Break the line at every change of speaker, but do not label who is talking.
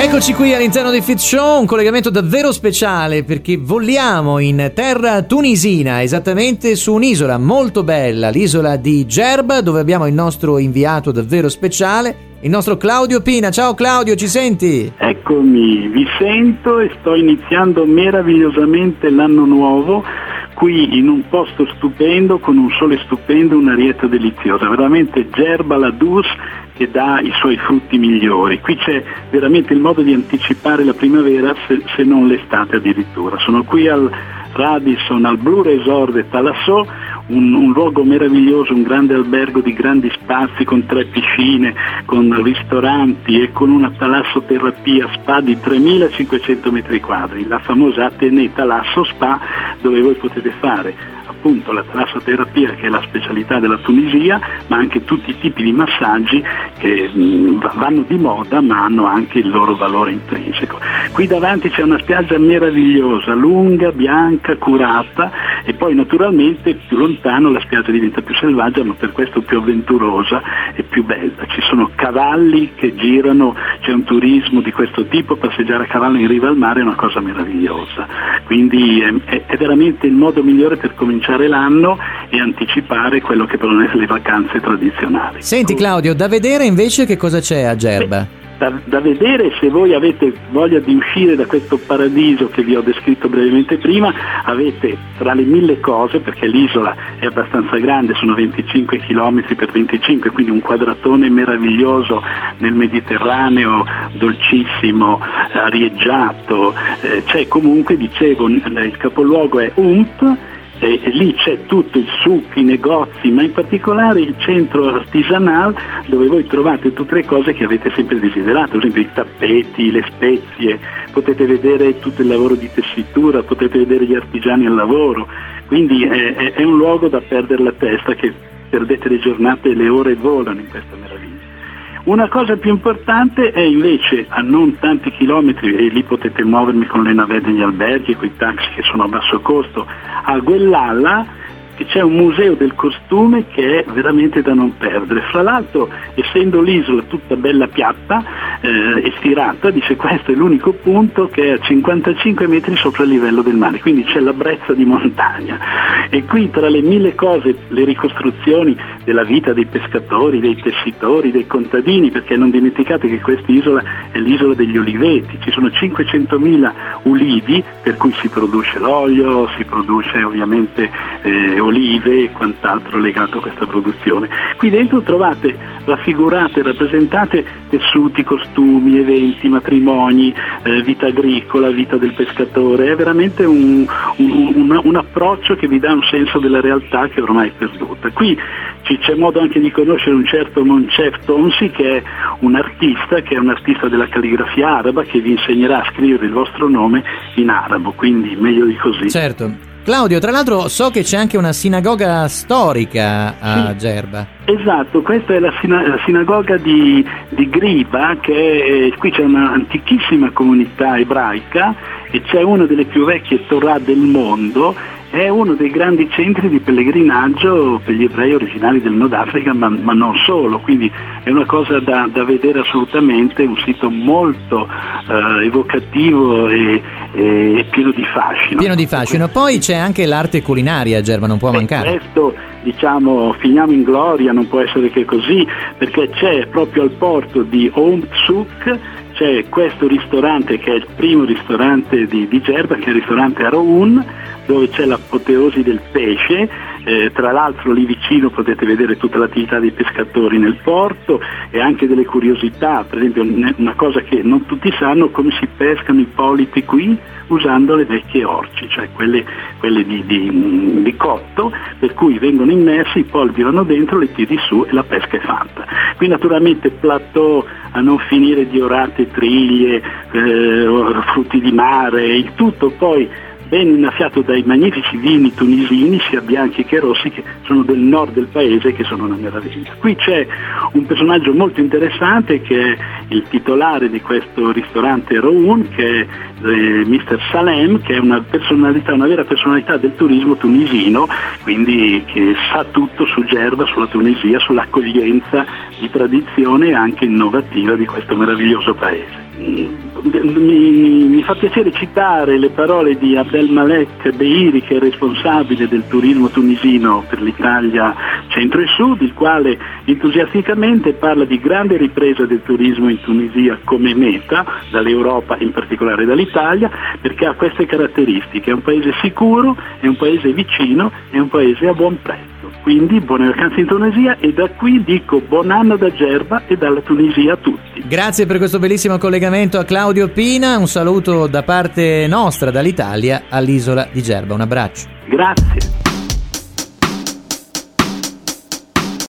Eccoci qui all'interno di Fit Show, un collegamento davvero speciale perché voliamo in terra tunisina, esattamente su un'isola molto bella, l'isola di Gerba, dove abbiamo il nostro inviato davvero speciale, il nostro Claudio Pina. Ciao Claudio, ci senti?
Eccomi, vi sento e sto iniziando meravigliosamente l'anno nuovo qui in un posto stupendo, con un sole stupendo, un'arietta deliziosa, veramente Gerba la Dus che dà i suoi frutti migliori. Qui c'è veramente il modo di anticipare la primavera, se non l'estate addirittura. Sono qui al Radisson, al Blue Resort de Talassò, un luogo meraviglioso, un grande albergo di grandi spazi con 3 piscine, con ristoranti e con una talassoterapia spa di 3.500 metri quadri, la famosa Atene Talasso Spa, dove voi potete fare appunto la talassoterapia, che è la specialità della Tunisia, ma anche tutti i tipi di massaggi che vanno di moda ma hanno anche il loro valore intrinseco. Qui davanti c'è una spiaggia meravigliosa, lunga, bianca, curata, e poi naturalmente più lontano la spiaggia diventa più selvaggia, ma per questo più avventurosa e più bella. Ci sono cavalli che girano, c'è un turismo di questo tipo, passeggiare a cavallo in riva al mare è una cosa meravigliosa, quindi è veramente il modo migliore per cominciare l'anno e anticipare quello che possono essere le vacanze tradizionali.
Senti Claudio, da vedere invece che cosa c'è a Gerba?
Da vedere, se voi avete voglia di uscire da questo paradiso che vi ho descritto brevemente prima, avete tra le 1000 cose, perché l'isola è abbastanza grande, sono 25 km per 25, quindi un quadratone meraviglioso nel Mediterraneo, dolcissimo, arieggiato, c'è comunque, dicevo, il capoluogo è Ump, e lì c'è tutto il souk, i negozi, ma in particolare il centro artigianale, dove voi trovate tutte le cose che avete sempre desiderato, per esempio i tappeti, le spezie, potete vedere tutto il lavoro di tessitura, potete vedere gli artigiani al lavoro, quindi è un luogo da perdere la testa, che perdete le giornate e le ore volano in questa meraviglia. Una cosa più importante è invece, a non tanti chilometri, e lì potete muovermi con le navette degli alberghi, con i taxi che sono a basso costo, a Guellala, che c'è un museo del costume che è veramente da non perdere. Fra l'altro, essendo l'isola tutta bella piatta e stirata, dice questo è l'unico punto che è a 55 metri sopra il livello del mare, quindi c'è la brezza di montagna. E qui tra le 1000 cose, le ricostruzioni della vita dei pescatori, dei tessitori, dei contadini, perché non dimenticate che quest'isola è l'isola degli oliveti, ci sono 500.000 ulivi per cui si produce l'olio, si produce ovviamente olive e quant'altro legato a questa produzione. Qui dentro trovate raffigurate, rappresentate tessuti, costumi, eventi, matrimoni, vita agricola, vita del pescatore. È veramente un approccio che vi dà un senso della realtà che ormai è perduta. Qui c'è modo anche di conoscere un certo Moncef Tonsi, che è un artista della calligrafia araba, che vi insegnerà a scrivere il vostro nome in arabo, quindi meglio di così.
Certo. Claudio, tra l'altro so che c'è anche una sinagoga storica a Gerba.
Esatto, questa è la sinagoga di Griba, qui c'è un'antichissima comunità ebraica e c'è una delle più vecchie Torah del mondo. È uno dei grandi centri di pellegrinaggio per gli ebrei originali del Nord Africa, ma non solo, quindi è una cosa da vedere assolutamente, un sito molto evocativo e pieno di fascino.
Pieno di fascino. Poi c'è anche l'arte culinaria a Gerba, non può mancare.
Questo, diciamo, finiamo in gloria, non può essere che così, perché c'è proprio al porto di Oumtsuk, c'è questo ristorante che è il primo ristorante di Gerba, che è il ristorante Aroun, dove c'è l'apoteosi del pesce. Tra l'altro lì vicino potete vedere tutta l'attività dei pescatori nel porto e anche delle curiosità, per esempio una cosa che non tutti sanno, come si pescano i pollipi qui usando le vecchie orci, cioè quelle di cotto, per cui vengono immersi, i polpi vanno dentro, le tiri su e la pesca è fatta. Qui naturalmente plateau a non finire di orate, triglie, frutti di mare, il tutto poi ben innaffiato dai magnifici vini tunisini, sia bianchi che rossi, che sono del nord del paese, che sono una meraviglia. Qui c'è un personaggio molto interessante che è il titolare di questo ristorante Roun, che è Mr. Salem, che è una vera personalità del turismo tunisino, quindi che sa tutto su Gerba, sulla Tunisia, sull'accoglienza di tradizione anche innovativa di questo meraviglioso paese. mi fa piacere citare le parole di Abdelmalek Beiri, che è responsabile del turismo tunisino per l'Italia centro e sud, il quale entusiasticamente parla di grande ripresa del turismo in Tunisia come meta, dall'Europa, in particolare dall'Italia, perché ha queste caratteristiche: è un paese sicuro, è un paese vicino, è un paese a buon prezzo. Quindi buone vacanze in Tunisia, e da qui dico buon anno da Gerba e dalla Tunisia a tutti.
Grazie per questo bellissimo collegamento a Claudio Pina, un saluto da parte nostra dall'Italia all'isola di Gerba, un abbraccio.
Grazie.